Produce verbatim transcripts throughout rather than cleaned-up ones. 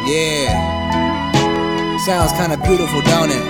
Yeah. Sounds kinda beautiful, don't it?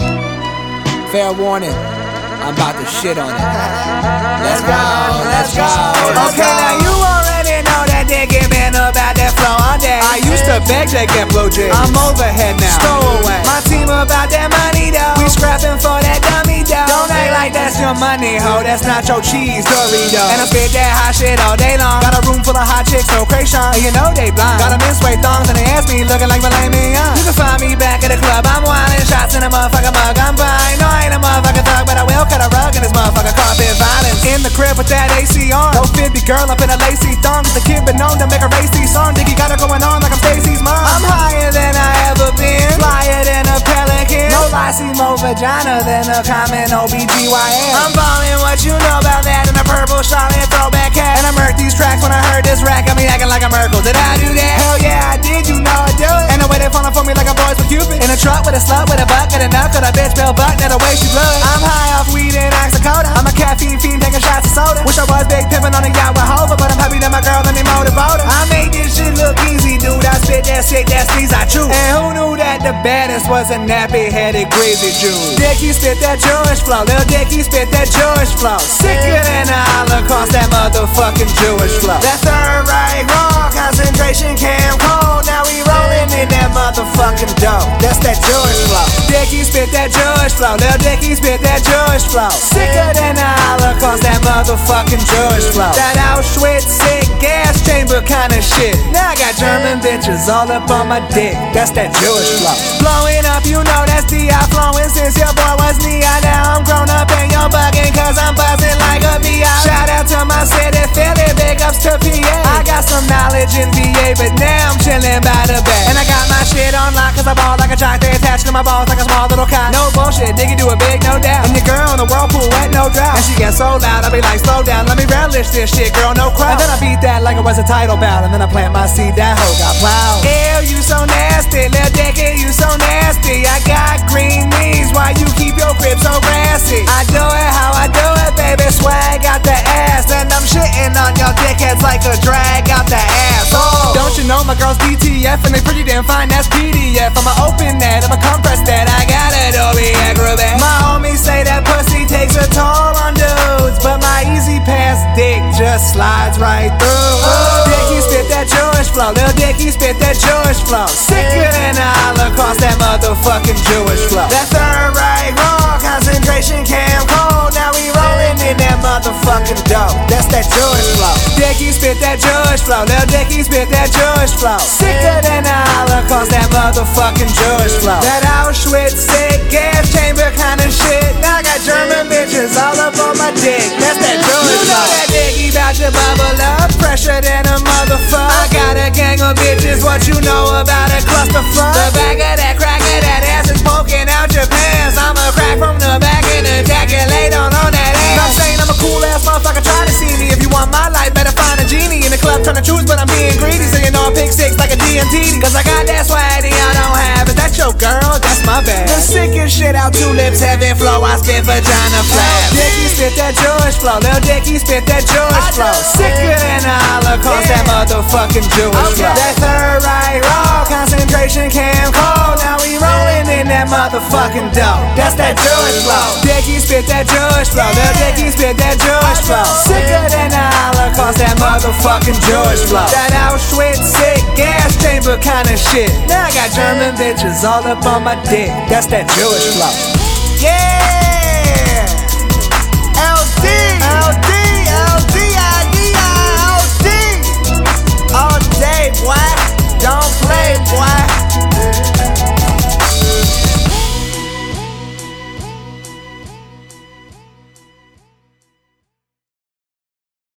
Fair warning, I'm about to shit on it. Let's go, let's go. Okay, now you already know that digging been about that flow all day. I used to beg to get blue jay. I'm overhead now. Stowaway. My team about that money though. We scrapping for that dummy dough. Don't act like that's your money, ho. That's not your cheese Dorito. And I spit that hot shit all day long. Got a room full of hot chicks, so Krayshawn, and you know they blind. Got them in suede thongs and they ask me looking like filet mignon. You can find me back at the club. I'm wildin' shots in a motherfucking mug. I'm fine. No, I ain't a motherfucking thug, but I will cut a rug in this motherfucking carpet violence. In the crib with that A C on. No fifty girl up in a lacy thong. The kid been known to make a racy song. Diggy got it going on like I'm Stacy's mom. I'm higher than I ever been. Flyer than a pelican. No lie, see more vagina than a common O B G Y N. I'm ballin', what you know about that? In a purple Charlotte throwback hat. And I murked these tracks when I heard this rack. Got me acting like a Merkle. Did I do that? Hell yeah, I did. You know I do it. And the way they fallin' for me like a boys with Cupid. In a truck with a slut with a bucket and knuckle. A bitch bell buck, that the way she blood. I'm high off weed and oxycodone. I'm a caffeine fiend taking shots of soda. Wish I was big pimpin' on a yacht with Hova, but I'm happy that my girl let me motorboat her. I made this shit look easy, dude. I spit that sick, that sneeze I chew. And who knew that the baddest was a nappy-headed greasy Jew? Dickie spit that Jewish flow. Lil Dickie spit that Jewish flow. Sicker than a Holocaust, that motherfucking Jewish flow. That third right raw, concentration camp cold. Now we rollin' in that motherfucking dough. That's that Jewish flow. Dickie spit that Jewish flow. Lil Dickie spit that Jewish flow. Sicker than a Holocaust, that motherfucking Jewish flow. That Auschwitz sick gas chamber kinda shit. Now I got German bitches all up on my dick. That's that Jewish flow. Blowing up, you know that's D I flowing since your boy was Nia. Now I'm grown up and you're bugging cause I'm buzzing like a V I. Shout out to my city, Philly, big ups to P A. I got some knowledge in V A, but now I'm chilling by the bay. And I got my shit on lock cause I ball like a jock. They attached to my balls like a small little cock. No bullshit, Diggy do it big, no doubt. And your girl in the whirlpool wet, no drought. And she gets so loud, I be like, slow down, let me relish this shit, girl, no crowd. And then I beat that like it was a title bout. And then I plant my seed, that hoe got plowed. Ew, you so nasty, Lil Dicky, you so nasty. I got green knees, why you keep your crib so grassy? I do it how I do it, baby, swag out the ass. And I'm shitting on your dickheads like a drag out the ass. Oh, don't you know my girl's D T F and they pretty damn fine, that's P D F. I'ma open that, I'ma compress that, I got Adobe Acrobat. My homies say that pussy takes a toll on dudes, but my easy pass dick just slides right through. Oh, Dicky spit that Jewish flow, Lil Dicky spit that Jewish flow. Sicker than a Holocaust, that motherfucking Jewish flow. That third right raw, concentration camp cold. Now we rollin' in that motherfucking dough. That's that Jewish flow. Dicky spit that Jewish flow, Lil Dicky spit that Jewish flow. Sicker than a Holocaust, that motherfucking Jewish flow. That Auschwitz sick gas chamber kinda shit. Now I got German bitches all up on my dick. That's that Jewish flow. You know that Dicky bout to bubble up, fresher than a motherfucker. I got a gang of bitches, what you know about a clusterfuck? The back of that crack of that ass is poking out your pants. I'm a crack from the back and ejaculate on on that ass. I'm saying I'm a cool ass motherfucker, try to see me. If you want my life, better find a genie in the club trying to choose, but I'm being greedy. So you know I pick six like a D M T. Cause I got that swag that y'all don't have. Is that your girl? That's my bad. The sickest shit out, two lips, heavy flow. I spit vagina flap. Dicky spit that Jewish flow, Lil Dicky spit that Jewish flow. Sicker than a Holocaust, that motherfucking Jewish flow. That third right raw, concentration camp cold. Now we rollin' in that motherfucking dough. That's that Jewish flow. Dicky spit that Jewish flow, Lil Dicky spit that Jewish flow. Sicker than a Holocaust, that motherfucking Jewish flow. That Auschwitz sick gas chamber kinda shit. Now I got German bitches all up on my dick. That's that Jewish flow. Yeah.